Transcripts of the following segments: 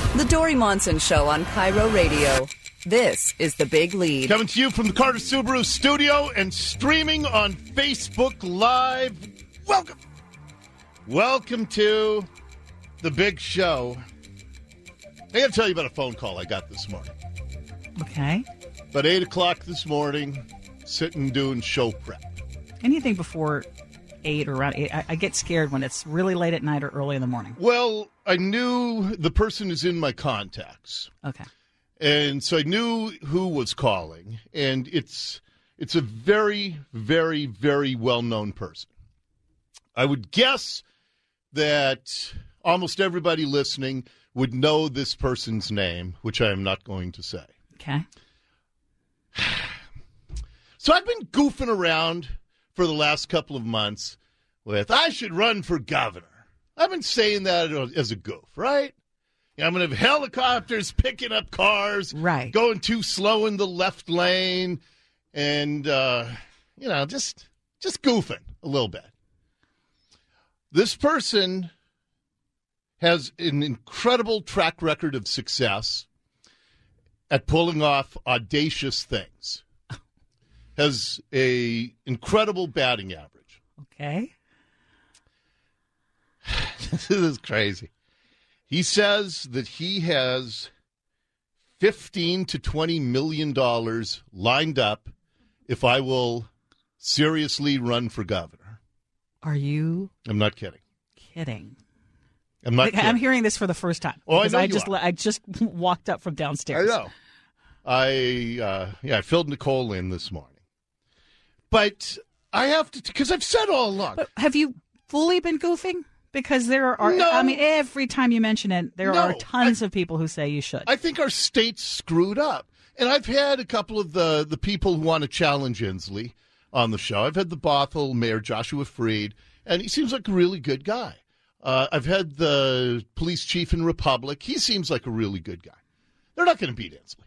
The Dory Monson Show on Cairo Radio. This is The Big Lead. Coming to you from the Carter Subaru studio and streaming on Facebook Live. Welcome. Welcome to The Big Show. I got to tell you about a phone call I got this morning. Okay. About 8 o'clock this morning, sitting doing show prep. Anything before 8 or around 8, I get scared when it's really late at night or early in the morning. Well, I knew the person is in my contacts. Okay. And so I knew who was calling. And it's a very, very, very well-known person. I would guess that almost everybody listening would know this person's name, which I am not going to say. Okay. So I've been goofing around for the last couple of months with, I should run for governor. I've been saying that as a goof, right? I'm going to have helicopters picking up cars, right, going too slow in the left lane, and, just goofing a little bit. This person has an incredible track record of success at pulling off audacious things. Has a incredible batting average. Okay. This is crazy. He says that he has $15 to $20 million lined up if I will seriously run for governor. Are you? I'm not kidding. Kidding. I'm not kidding. I'm hearing this for the first time. Oh, I know I just walked up from downstairs. I know. I filled Nicole in this morning. But I have to, because I've said all along. But have you fully been goofing? Because there are, no, every time you mention it, there are tons of people who say you should. I think our state's screwed up. And I've had a couple of the people who want to challenge Inslee on the show. I've had the Bothell Mayor, Joshua Freed, and he seems like a really good guy. I've had the police chief in Republic. He seems like a really good guy. They're not going to beat Inslee.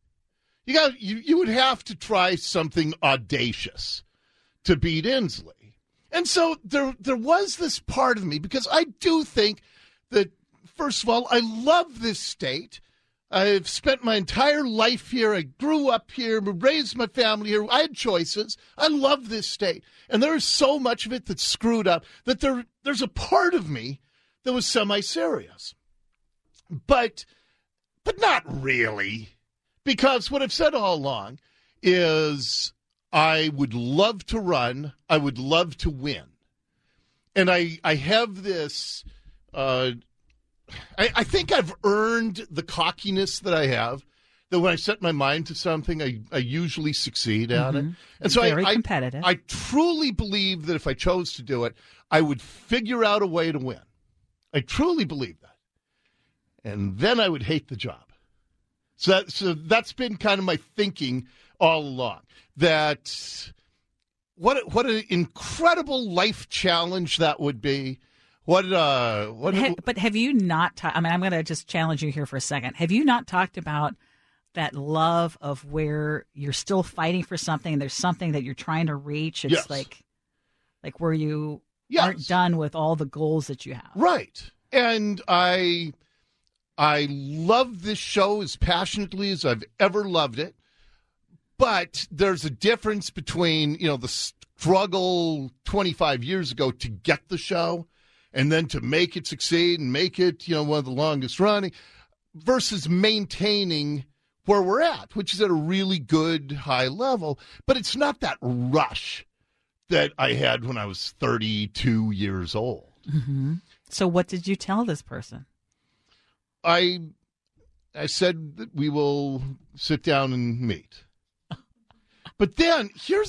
You would have to try something audacious to beat Inslee. And so there was this part of me, because I do think that, first of all, I love this state. I've spent my entire life here. I grew up here, raised my family here. I had choices. I love this state. And there is so much of it that's screwed up that there's a part of me that was semi-serious. But not really. Because what I've said all along is I would love to run. I would love to win. And I have this, I think I've earned the cockiness that I have, that when I set my mind to something, I usually succeed at it. And so very competitive. I truly believe that if I chose to do it, I would figure out a way to win. I truly believe that. And then I would hate the job. So that's been kind of my thinking all along. That what an incredible life challenge that would be. But have you not? I'm going to just challenge you here for a second. Have you not talked about that love of where you're still fighting for something? There's something that you're trying to reach. It's yes. like where you aren't done with all the goals that you have. Right. And I love this show as passionately as I've ever loved it. But there's a difference between, the struggle 25 years ago to get the show and then to make it succeed and make it, one of the longest running, versus maintaining where we're at, which is at a really good high level. But it's not that rush that I had when I was 32 years old. Mm-hmm. So what did you tell this person? I said that we will sit down and meet. But then here's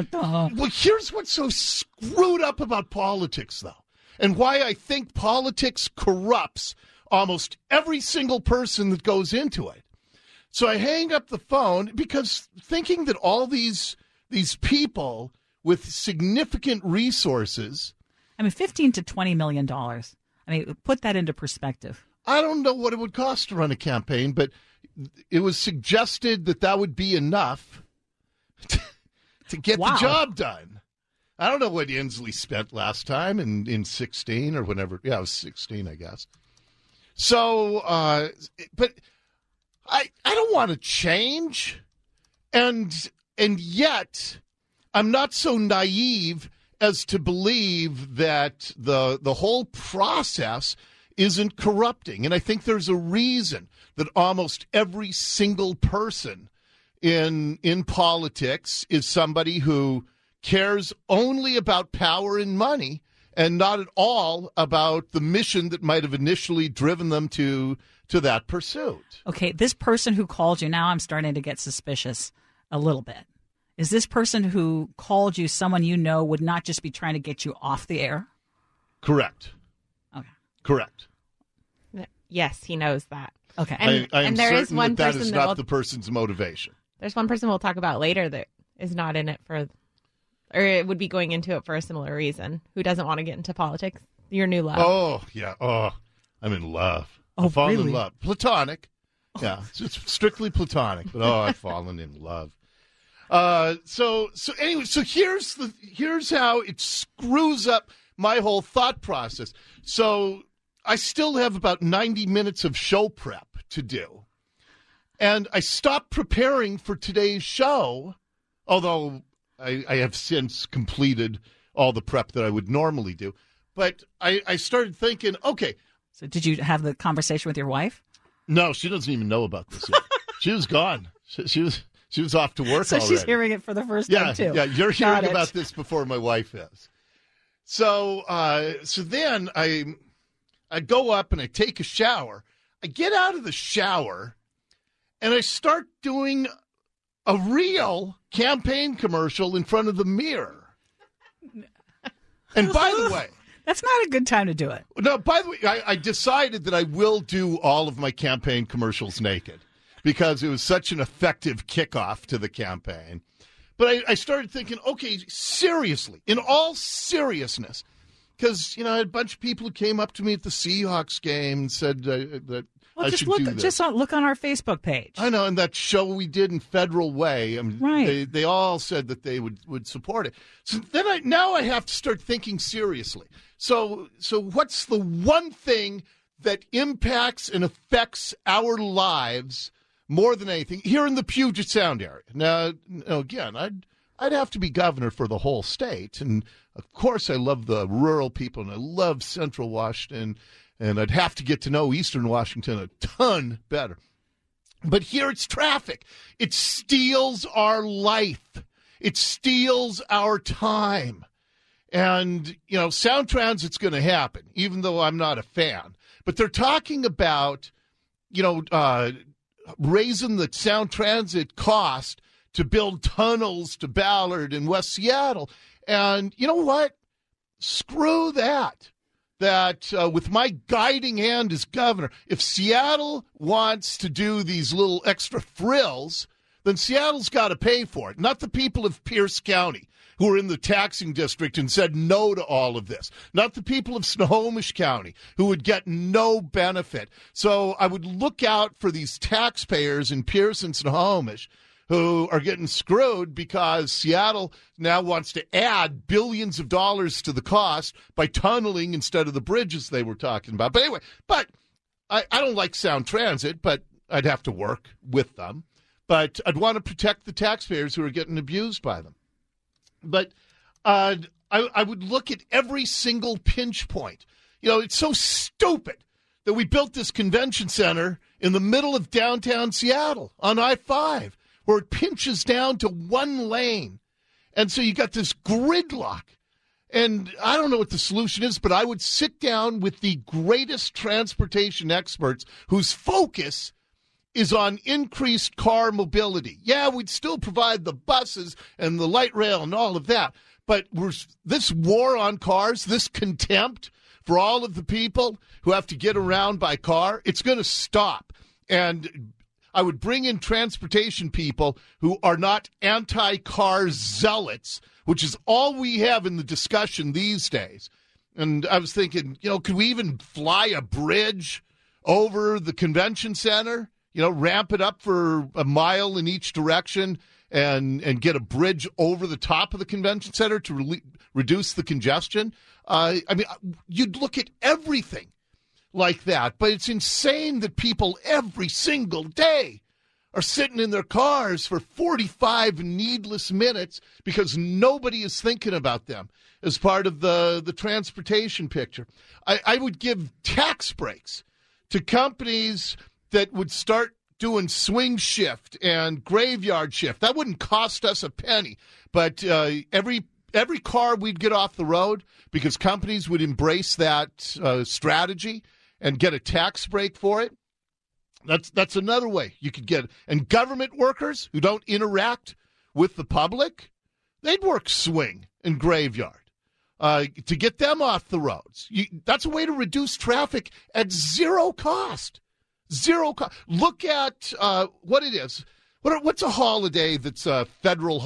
what's so screwed up about politics, though, and why I think politics corrupts almost every single person that goes into it. So I hang up the phone because thinking that all these people with significant resources, $15 to $20 million. Put that into perspective. I don't know what it would cost to run a campaign, but it was suggested that would be enough to get the job done. I don't know what Inslee spent last time in 16 or whenever. Yeah, it was 16, I guess. So, but I don't want to change, and yet I'm not so naive as to believe that the whole process isn't corrupting. And I think there's a reason that almost every single person in politics is somebody who cares only about power and money and not at all about the mission that might have initially driven them to that pursuit. Okay, this person who called you, now I'm starting to get suspicious a little bit. Is this person who called you someone you know would not just be trying to get you off the air? Correct. Okay. Correct. Yes, he knows that. Okay. I am and there is certain one that person is that not will, the person's motivation. there's one person we'll talk about later that is not in it for, or it would be going into it for a similar reason, who doesn't want to get into politics. Your new love. Oh, yeah. Oh, I'm in love. Oh, I've fallen really? in love. Platonic. Yeah, it's strictly platonic. But, I've fallen in love. So anyway, so here's how it screws up my whole thought process. So I still have about 90 minutes of show prep to do. And I stopped preparing for today's show, although I have since completed all the prep that I would normally do. But I started thinking, okay. So did you have the conversation with your wife? No, she doesn't even know about this yet. She was gone. She was off to work So already. she's hearing it for the first time, too. Yeah, you're Got hearing it. about this before my wife is. So then I go up and I take a shower. I get out of the shower and I start doing a real campaign commercial in front of the mirror. And by the way, That's not a good time to do it. no, by the way, I decided that I will do all of my campaign commercials naked because it was such an effective kickoff to the campaign. But I started thinking, okay, seriously, in all seriousness, because, I had a bunch of people who came up to me at the Seahawks game and said that I should do this. Look on our Facebook page. I know, and that show we did in Federal Way, Right. they all said that they would support it. So then I have to start thinking seriously. So what's the one thing that impacts and affects our lives more than anything here in the Puget Sound area? Now, again, I'd have to be governor for the whole state, and of course I love the rural people, and I love Central Washington, and I'd have to get to know Eastern Washington a ton better. But here it's traffic. It steals our life. It steals our time. And, Sound Transit's going to happen, even though I'm not a fan. But they're talking about, raising the Sound Transit cost to build tunnels to Ballard and West Seattle. And you know what? Screw that. With my guiding hand as governor, if Seattle wants to do these little extra frills, then Seattle's got to pay for it, not the people of Pierce County who are in the taxing district and said no to all of this, not the people of Snohomish County who would get no benefit. So I would look out for these taxpayers in Pierce and Snohomish who are getting screwed because Seattle now wants to add billions of dollars to the cost by tunneling instead of the bridges they were talking about. But anyway, I don't like Sound Transit, but I'd have to work with them. But I'd want to protect the taxpayers who are getting abused by them. But I would look at every single pinch point. It's so stupid that we built this convention center in the middle of downtown Seattle on I-5, where it pinches down to one lane. And so you got this gridlock. And I don't know what the solution is, but I would sit down with the greatest transportation experts whose focus is on increased car mobility. Yeah, we'd still provide the buses and the light rail and all of that. But this war on cars, this contempt for all of the people who have to get around by car, it's going to stop. And I would bring in transportation people who are not anti-car zealots, which is all we have in the discussion these days. And I was thinking, could we even fly a bridge over the convention center? Ramp it up for a mile in each direction and get a bridge over the top of the convention center to reduce the congestion. You'd look at everything like that. But it's insane that people every single day are sitting in their cars for 45 needless minutes because nobody is thinking about them as part of the transportation picture. I would give tax breaks to companies that would start doing swing shift and graveyard shift. That wouldn't cost us a penny, but every car we'd get off the road, because companies would embrace that strategy and get a tax break for it. That's another way you could get it. And government workers who don't interact with the public, they'd work swing and graveyard to get them off the roads. That's a way to reduce traffic at zero cost. Zero cost. Look at what it is. What's a holiday that's a federal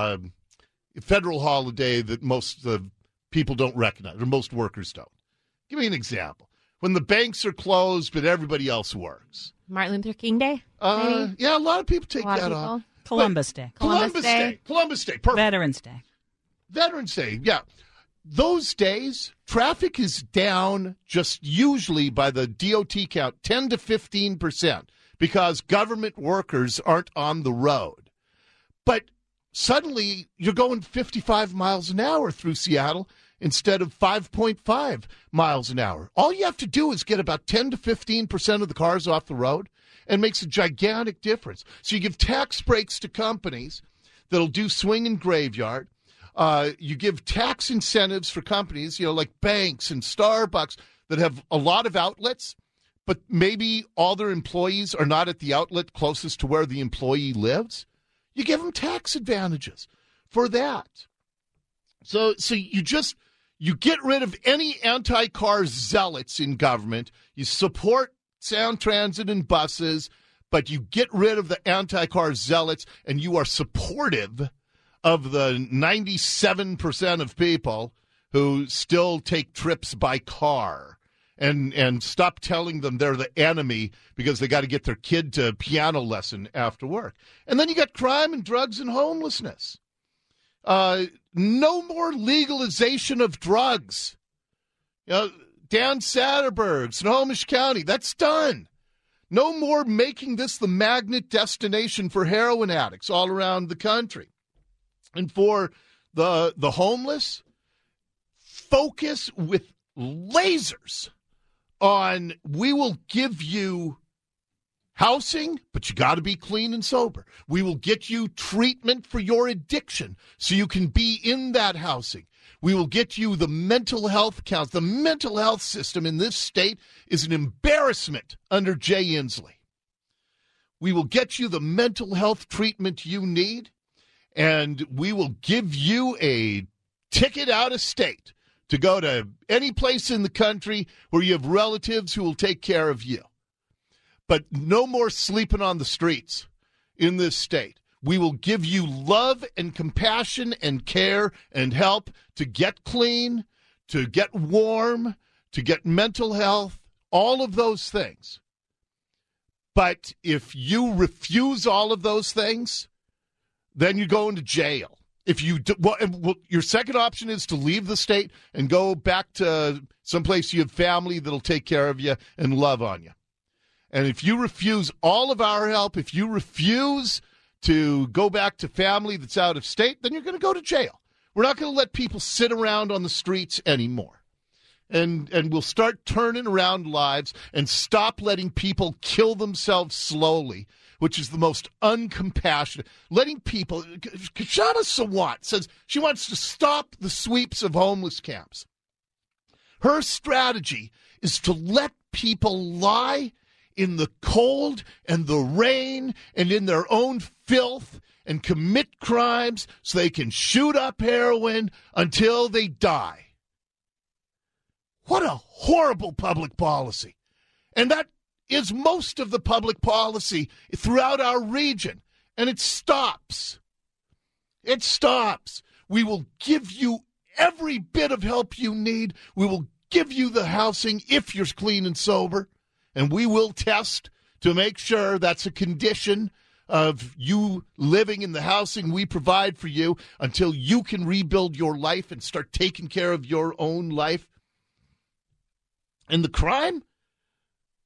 holiday that most people don't recognize, or most workers don't? Give me an example. When the banks are closed, but everybody else works. Martin Luther King Day? Yeah, a lot of people take that off. Columbus Day. Columbus Day. Perfect. Veterans Day. Veterans Day, yeah. Those days, traffic is down just usually by the DOT count 10 to 15% because government workers aren't on the road. But suddenly you're going 55 miles an hour through Seattle instead of 5.5 miles an hour. All you have to do is get about 10 to 15% of the cars off the road, and it makes a gigantic difference. So you give tax breaks to companies that'll do swing and graveyard. You give tax incentives for companies, like banks and Starbucks that have a lot of outlets, but maybe all their employees are not at the outlet closest to where the employee lives. You give them tax advantages for that. So you get rid of any anti-car zealots in government. You support Sound Transit and buses, but you get rid of the anti-car zealots, and you are supportive of the 97% of people who still take trips by car, and stop telling them they're the enemy because they got to get their kid to piano lesson after work. And then you got crime and drugs and homelessness. No more legalization of drugs. Dan Satterberg, Snohomish County, that's done. No more making this the magnet destination for heroin addicts all around the country. And for the homeless, focus with lasers on, we will give you housing, but you got to be clean and sober. We will get you treatment for your addiction so you can be in that housing. We will get you the mental health counts. The mental health system in this state is an embarrassment under Jay Inslee. We will get you the mental health treatment you need, and we will give you a ticket out of state to go to any place in the country where you have relatives who will take care of you. But no more sleeping on the streets in this state. We will give you love and compassion and care and help to get clean, to get warm, to get mental health, all of those things. But if you refuse all of those things, then you go into jail. If you do, your second option is to leave the state and go back to someplace you have family that'll take care of you and love on you. And if you refuse all of our help, if you refuse to go back to family that's out of state, then you're going to go to jail. We're not going to let people sit around on the streets anymore. And we'll start turning around lives and stop letting people kill themselves slowly, which is the most uncompassionate. Letting people, Kshama Sawant says she wants to stop the sweeps of homeless camps. Her strategy is to let people lie in the cold and the rain and in their own filth and commit crimes so they can shoot up heroin until they die. What a horrible public policy. And that is most of the public policy throughout our region. And it stops. It stops. We will give you every bit of help you need. We will give you the housing if you're clean and sober. And we will test to make sure that's a condition of you living in the housing we provide for you until you can rebuild your life and start taking care of your own life. And the crime?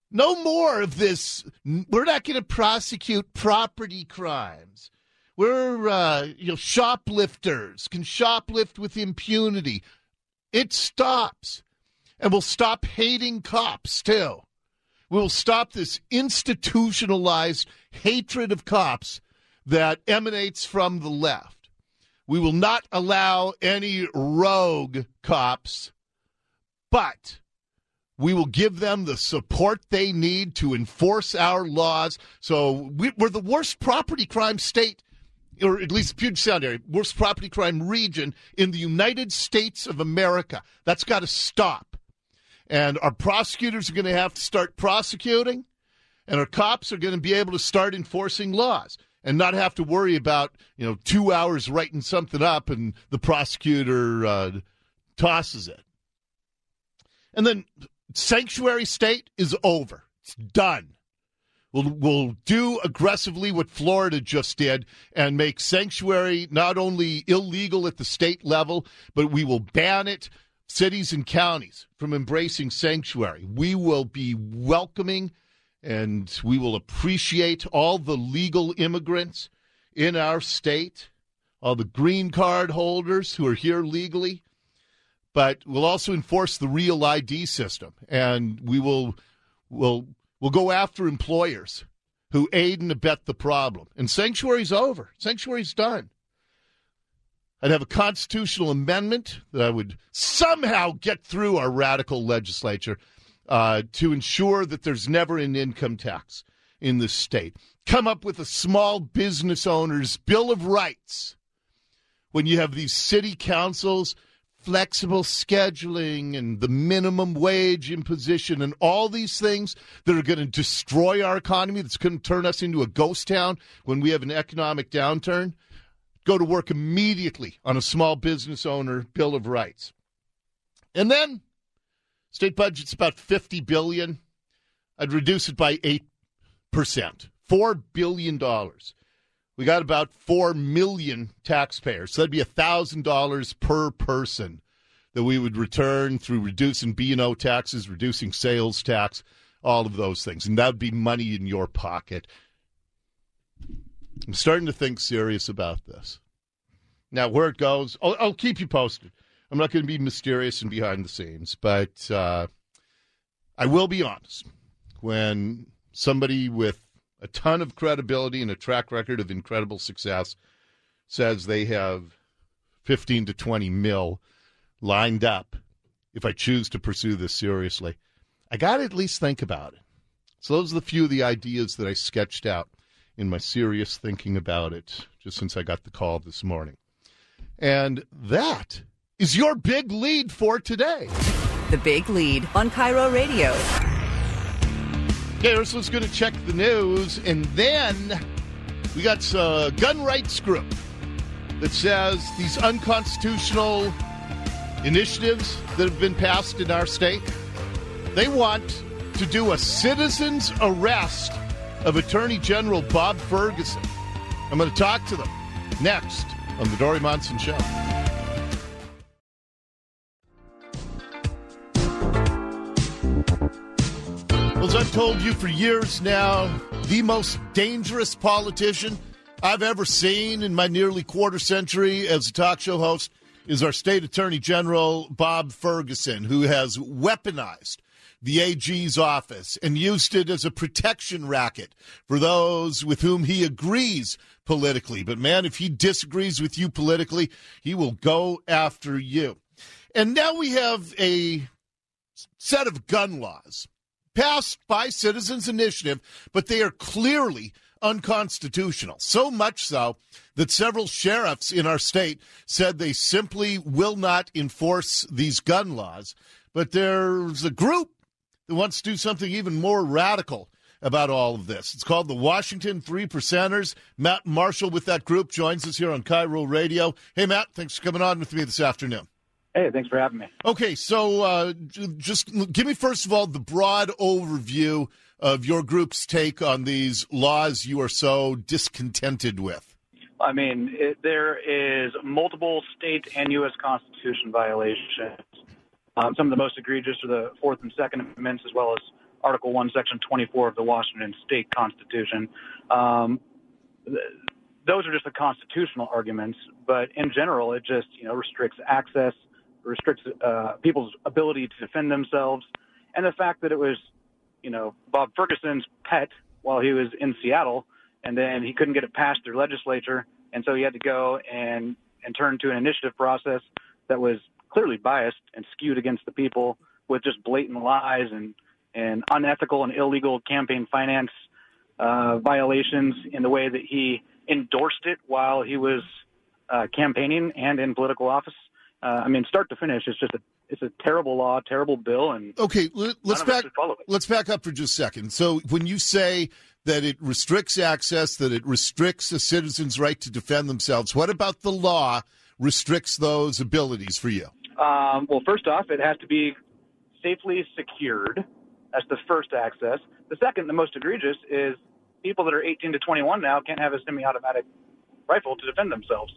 No more of this. We're not going to prosecute property crimes. We're, shoplifters can shoplift with impunity. It stops. And we'll stop hating cops, too. We'll stop this institutionalized hatred of cops that emanates from the left. We will not allow any rogue cops, but we will give them the support they need to enforce our laws. So we're the worst property crime state, or at least Puget Sound area, worst property crime region in the United States of America. That's got to stop. And our prosecutors are going to have to start prosecuting, and our cops are going to be able to start enforcing laws and not have to worry about, 2 hours writing something up and the prosecutor tosses it. And then sanctuary state is over. It's done. We'll do aggressively what Florida just did and make sanctuary not only illegal at the state level, but we will ban it, cities and counties, from embracing sanctuary. We will be welcoming and we will appreciate all the legal immigrants in our state, all the green card holders who are here legally. But we'll also enforce the real ID system, and we'll go after employers who aid and abet the problem. And sanctuary's over. Sanctuary's done. I'd have a constitutional amendment that I would somehow get through our radical legislature to ensure that there's never an income tax in this state. Come up with a small business owner's Bill of Rights. When you have these city councils, flexible scheduling and the minimum wage imposition and all these things that are going to destroy our economy, that's going to turn us into a ghost town when we have an economic downturn, go to work immediately on a small business owner Bill of Rights. And then state budget's about $50 billion. I'd reduce it by 8%, $4 billion. We got about 4 million taxpayers. So that'd be $1,000 per person that we would return through reducing B&O taxes, reducing sales tax, all of those things. And that would be money in your pocket. I'm starting to think serious about this. Now, where it goes, I'll keep you posted. I'm not going to be mysterious and behind the scenes, but I will be honest. When somebody with a ton of credibility and a track record of incredible success says they have 15 to 20 mil lined up if I choose to pursue this seriously, I got to at least think about it. So those are the few of the ideas that I sketched out in my serious thinking about it just since I got the call this morning. And that is your big lead for today. The Big Lead on Cairo Radio. Okay, Ursula's going to check the news, and then we got a gun rights group that says these unconstitutional initiatives that have been passed in our state, they want to do a citizen's arrest of Attorney General Bob Ferguson. I'm going to talk to them next on the Dori Monson Show. As I've told you for years now, the most dangerous politician I've ever seen in my nearly quarter century as a talk show host is our state attorney general, Bob Ferguson, who has weaponized the AG's office and used it as a protection racket for those with whom he agrees politically. But, man, if he disagrees with you politically, he will go after you. And now we have a set of gun laws passed by Citizens Initiative, but they are clearly unconstitutional. So much so that several sheriffs in our state said they simply will not enforce these gun laws. But there's a group that wants to do something even more radical about all of this. It's called the Washington 3 Percenters. Matt Marshall with that group joins us here on Cairo Radio. Hey, Matt, thanks for coming on with me this afternoon. Hey, thanks for having me. Okay, so just give me, first of all, the broad overview of your group's take on these laws you are so discontented with. I mean, there is multiple state and U.S. Constitution violations. Some of the most egregious are the Fourth and Second Amendments, as well as Article 1, Section 24 of the Washington State Constitution. Those are just the constitutional arguments, but in general, it just restricts access, restricts people's ability to defend themselves, and the fact that it was Bob Ferguson's pet while he was in Seattle, and then he couldn't get it passed through legislature, and so he had to go and turn to an initiative process that was clearly biased and skewed against the people with just blatant lies and unethical and illegal campaign finance violations in the way that he endorsed it while he was campaigning and in political office. Start to finish, it's a terrible law, terrible bill, and okay, let's back up for just a second. So when you say that it restricts access, that it restricts a citizen's right to defend themselves, what about the law restricts those abilities for you? Well, first off, it has to be safely secured. That's the first access. The second, the most egregious, is people that are 18 to 21 now can't have a semi-automatic rifle to defend themselves.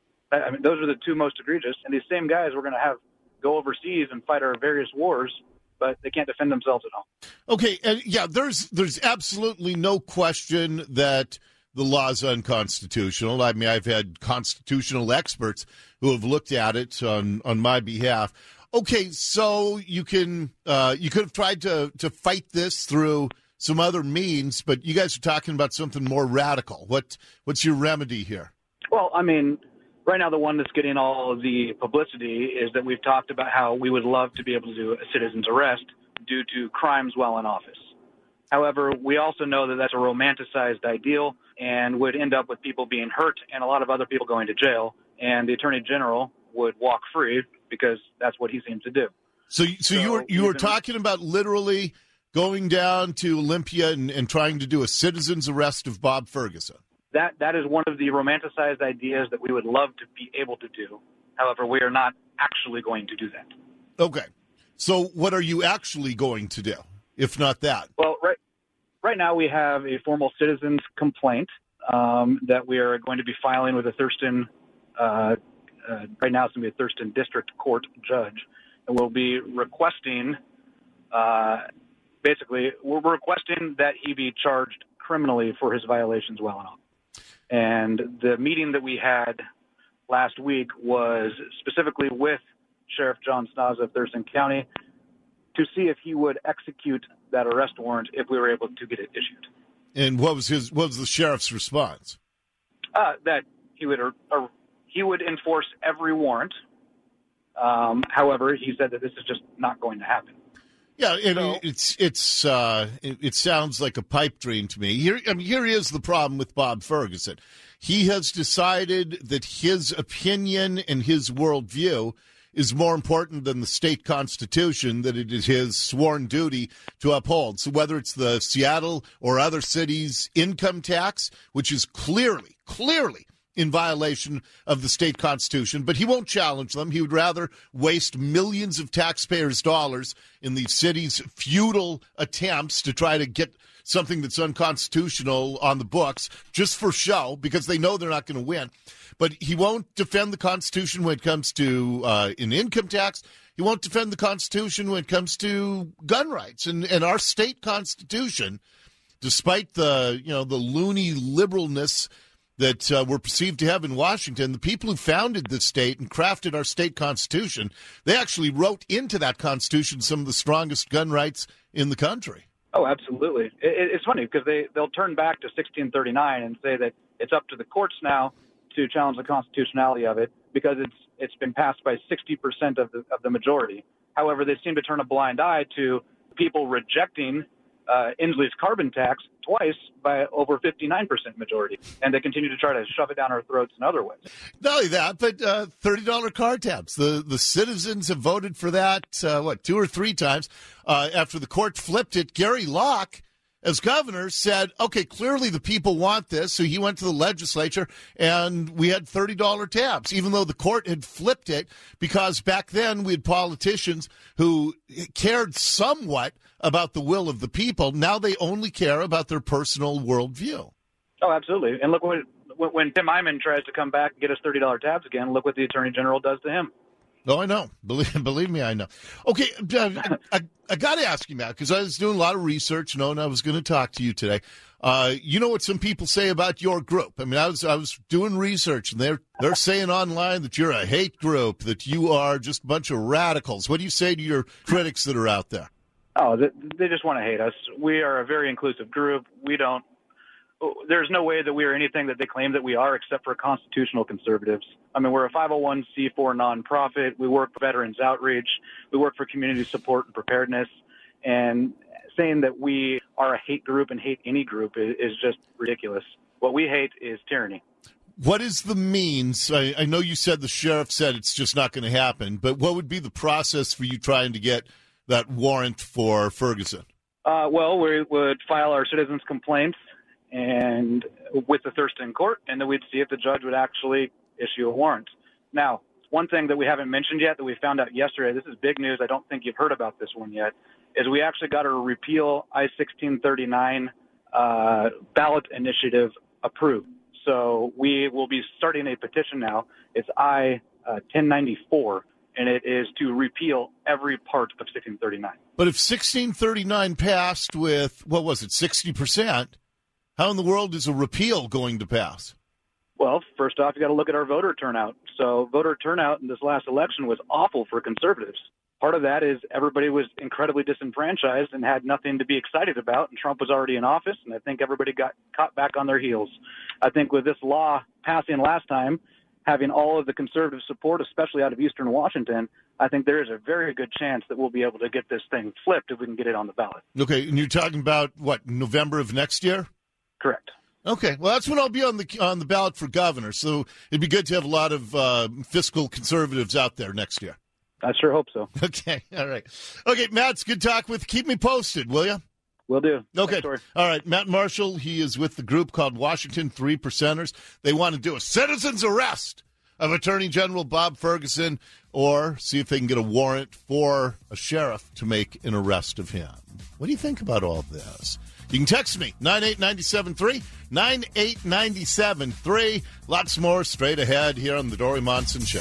Those are the two most egregious. And these same guys we're going to have go overseas and fight our various wars, but they can't defend themselves at home. Okay, and there's absolutely no question that the law is unconstitutional. I've had constitutional experts who have looked at it on my behalf. Okay, so you could have tried to fight this through some other means, but you guys are talking about something more radical. What's your remedy here? Well, right now the one that's getting all of the publicity is that we've talked about how we would love to be able to do a citizen's arrest due to crimes while in office. However, we also know that that's a romanticized ideal and would end up with people being hurt and a lot of other people going to jail, and the Attorney General would walk free because that's what he seems to do. So you were talking about literally going down to Olympia and trying to do a citizen's arrest of Bob Ferguson. That is one of the romanticized ideas that we would love to be able to do. However, we are not actually going to do that. Okay. So what are you actually going to do, if not that? Well, right now we have a formal citizen's complaint that we are going to be filing with a Thurston, right now it's going to be a Thurston District Court judge, and we'll be requesting, we're requesting that he be charged criminally for his violations while in office. And the meeting that we had last week was specifically with Sheriff John Snaza of Thurston County to see if he would execute that arrest warrant if we were able to get it issued. And what was the sheriff's response? That he would enforce every warrant. However, he said that this is just not going to happen. Yeah, it sounds like a pipe dream to me. Here is the problem with Bob Ferguson. He has decided that his opinion and his worldview is more important than the state constitution that it is his sworn duty to uphold. So whether it's the Seattle or other cities' income tax, which is clearly in violation of the state constitution, but he won't challenge them. He would rather waste millions of taxpayers' dollars in the city's futile attempts to try to get something that's unconstitutional on the books just for show, because they know they're not going to win. But he won't defend the Constitution when it comes to an income tax. He won't defend the Constitution when it comes to gun rights. And our state constitution, despite the loony liberalness that we're perceived to have in Washington, the people who founded this state and crafted our state constitution, they actually wrote into that constitution some of the strongest gun rights in the country. Oh, absolutely. It's funny because they'll turn back to 1639 and say that it's up to the courts now to challenge the constitutionality of it because it's been passed by 60% of the majority. However, they seem to turn a blind eye to people rejecting Inslee's carbon tax twice by over 59% majority, and they continue to try to shove it down our throats in other ways. Not only that, but $30 car tabs. The citizens have voted for that, 2 or 3 times. After the court flipped it, Gary Locke, as governor, said, okay, clearly the people want this, so he went to the legislature, and we had $30 tabs, even though the court had flipped it, because back then we had politicians who cared somewhat about the will of the people. Now they only care about their personal worldview. Oh, absolutely. And look, when Tim Eyman tries to come back and get us $30 tabs again, look what the Attorney General does to him. No, I know. Believe me, I know. Okay, I got to ask you, Matt, because I was doing a lot of research, knowing I was going to talk to you today. You know what some people say about your group? I mean, I was doing research, and they're saying online that you're a hate group, that you are just a bunch of radicals. What do you say to your critics that are out there? Oh, they just want to hate us. We are a very inclusive group. There's no way that we are anything that they claim that we are, except for constitutional conservatives. I mean, we're a 501c4 nonprofit. We work for veterans outreach. We work for community support and preparedness. And saying that we are a hate group and hate any group is just ridiculous. What we hate is tyranny. What is the means? I know you said the sheriff said it's just not going to happen, but what would be the process for you trying to get that warrant for Ferguson? Well, we would file our citizens' complaints and with the Thurston court, and then we'd see if the judge would actually issue a warrant. Now, one thing that we haven't mentioned yet that we found out yesterday, this is big news, I don't think you've heard about this one yet, is we actually got a repeal I-1639 ballot initiative approved. So we will be starting a petition now. It's I-1094, and it is to repeal every part of 1639. But if 1639 passed with, 60%, how in the world is a repeal going to pass? Well, first off, you got to look at our voter turnout. So voter turnout in this last election was awful for conservatives. Part of that is everybody was incredibly disenfranchised and had nothing to be excited about, and Trump was already in office, and I think everybody got caught back on their heels. I think with this law passing last time, having all of the conservative support, especially out of Eastern Washington, I think there is a very good chance that we'll be able to get this thing flipped if we can get it on the ballot. Okay, and you're talking about, November of next year? Correct. Okay, well, that's when I'll be on the ballot for governor, so it'd be good to have a lot of fiscal conservatives out there next year. I sure hope so. Okay, all right. Okay, Matt, it's good talk with. Keep me posted, will you? Will do. Okay. All right, Matt Marshall, he is with the group called Washington 3 Percenters. They want to do a citizen's arrest of Attorney General Bob Ferguson, or see if they can get a warrant for a sheriff to make an arrest of him. What do you think about all this? You can text me, 98973, 98973. Lots more straight ahead here on the Dori Monson Show.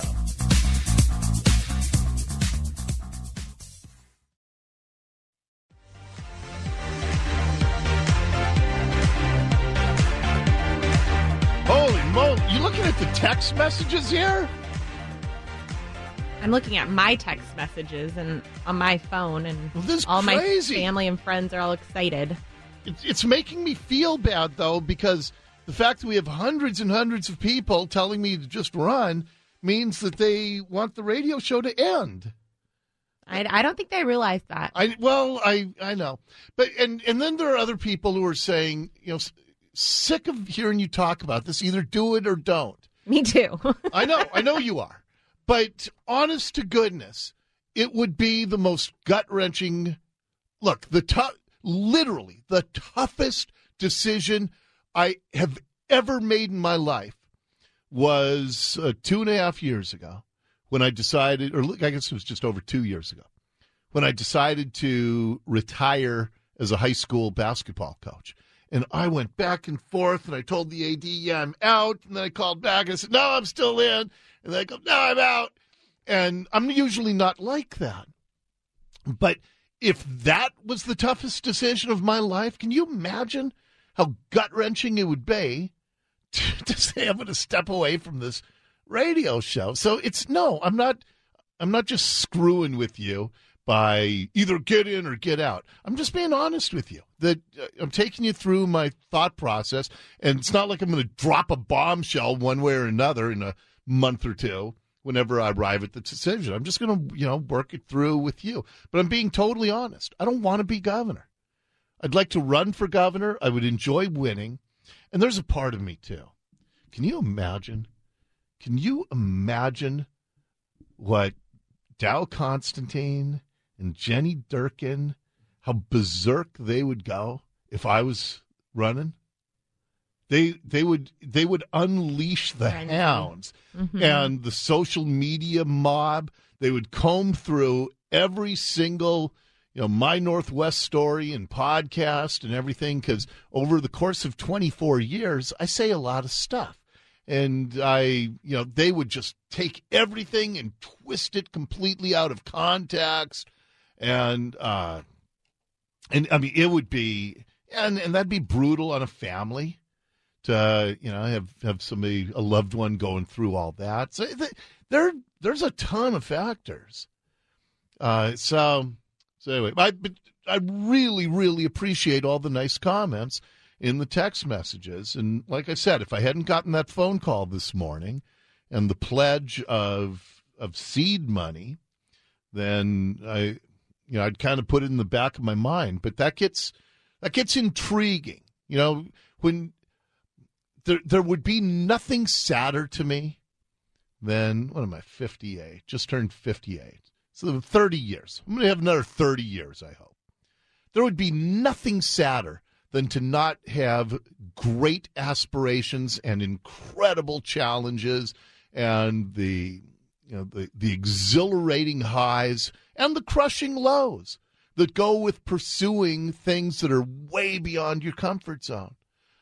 Holy moly, you looking at the text messages here? I'm looking at my text messages and on my phone, and all crazy. My family and friends are all excited. It's making me feel bad, though, because the fact that we have hundreds and hundreds of people telling me to just run means that they want the radio show to end. I don't think they realize that. I know. But and then there are other people who are saying, sick of hearing you talk about this. Either do it or don't. Me too. I know you are. But honest to goodness, it would be the most gut-wrenching. Look, literally the toughest decision I have ever made in my life was 2.5 years ago when I decided, or I guess it was just over 2 years ago, when I decided to retire as a high school basketball coach. And I went back and forth, and I told the AD, yeah, I'm out. And then I called back, and I said, no, I'm still in. And they go, no, I'm out. And I'm usually not like that. But if that was the toughest decision of my life, can you imagine how gut-wrenching it would be to say I'm going to step away from this radio show? So I'm not just screwing with you by either get in or get out. I'm just being honest with you that I'm taking you through my thought process, and it's not like I'm going to drop a bombshell one way or another in a month or two whenever I arrive at the decision. I'm just going to, work it through with you. But I'm being totally honest. I don't want to be governor. I'd like to run for governor. I would enjoy winning. And there's a part of me, too. Can you imagine what Dow Constantine and Jenny Durkin, how berserk they would go if I was running? They would unleash the hounds and the social media mob. They would comb through every single, My Northwest story and podcast and everything, because over the course of 24 years, I say a lot of stuff. And they would just take everything and twist it completely out of context. And I mean, it would be, and that'd be brutal on a family to, have somebody, a loved one going through all that. So there's a ton of factors. So anyway, I really, really appreciate all the nice comments in the text messages. And like I said, if I hadn't gotten that phone call this morning and the pledge of seed money, then I'd kind of put it in the back of my mind. But that gets intriguing. When there would be nothing sadder to me than, what am I, 58? Just turned 58. So 30 years. I'm going to have another 30 years, I hope. There would be nothing sadder than to not have great aspirations and incredible challenges and the exhilarating highs and the crushing lows that go with pursuing things that are way beyond your comfort zone.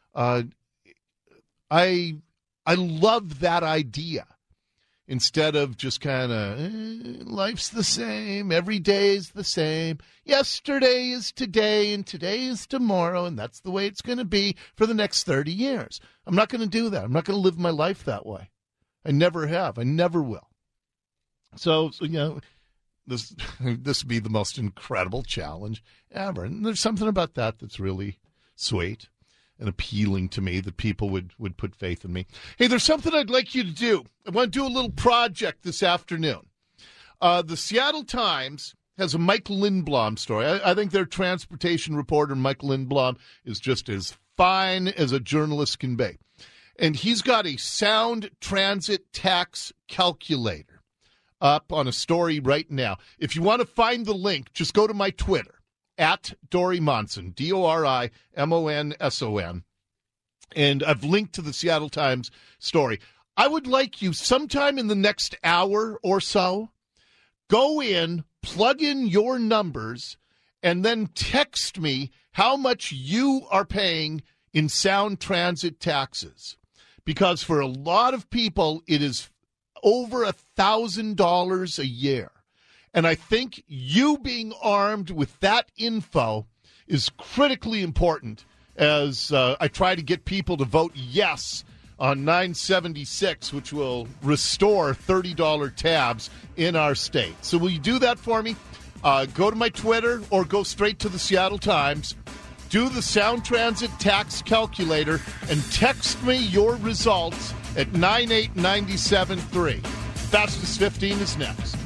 I love that idea. Instead of just kind of, life's the same, every day is the same, yesterday is today, and today is tomorrow, and that's the way it's going to be for the next 30 years. I'm not going to do that. I'm not going to live my life that way. I never have. I never will. So this would be the most incredible challenge ever. And there's something about that that's really sweet and appealing to me, that people would put faith in me. Hey, there's something I'd like you to do. I want to do a little project this afternoon. The Seattle Times has a Mike Lindblom story. I think their transportation reporter, Mike Lindblom, is just as fine as a journalist can be. And he's got a sound transit tax calculator up on a story right now. If you want to find the link, just go to my Twitter. At Dori Monson, DoriMonson. And I've linked to the Seattle Times story. I would like you sometime in the next hour or so, go in, plug in your numbers, and then text me how much you are paying in sound transit taxes. Because for a lot of people, it is over $1,000 a year. And I think you being armed with that info is critically important as I try to get people to vote yes on 976, which will restore $30 tabs in our state. So will you do that for me? Go to my Twitter or go straight to the Seattle Times. Do the Sound Transit tax calculator and text me your results at 98973. Fastest 15 is next.